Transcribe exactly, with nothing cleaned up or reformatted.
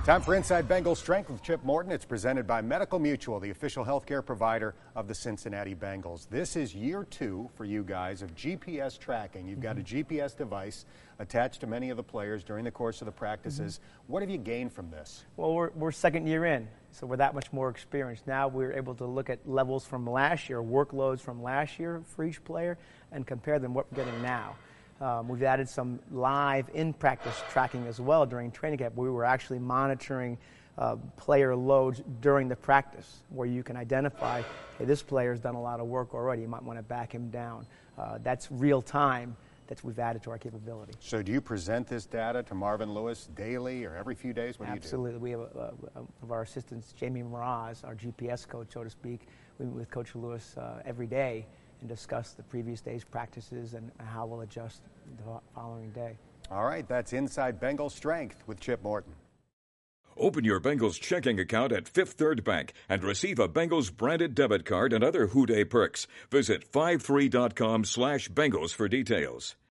Time for Inside Bengals Strength with Chip Morton. It's presented by Medical Mutual, the official healthcare provider of the Cincinnati Bengals. This is year two for you guys of G P S tracking. You've got a G P S device attached to many of the players during the course of the practices. Mm-hmm. What have you gained from this? Well, we're, we're second year in, so we're that much more experienced. Now we're able to look at levels from last year, workloads from last year for each player, and compare them what we're getting now. Um, we've added some live in-practice tracking as well during training camp. We were actually monitoring uh, player loads during the practice, where you can identify, hey, this player's done a lot of work already. You might want to back him down. Uh, that's real time that we've added to our capability. So do you present this data to Marvin Lewis daily or every few days? What Absolutely. do you do? We have a, a, one of our assistants, Jamie Mraz, our G P S coach, so to speak. We meet with Coach Lewis uh, every day and discuss the previous day's practices and how we'll adjust the following day. All right, that's Inside Bengals Strength with Chip Morton. Open your Bengals checking account at Fifth Third Bank and receive a Bengals branded debit card and other Houday perks. Visit fifty-three dot com slash Bengals for details.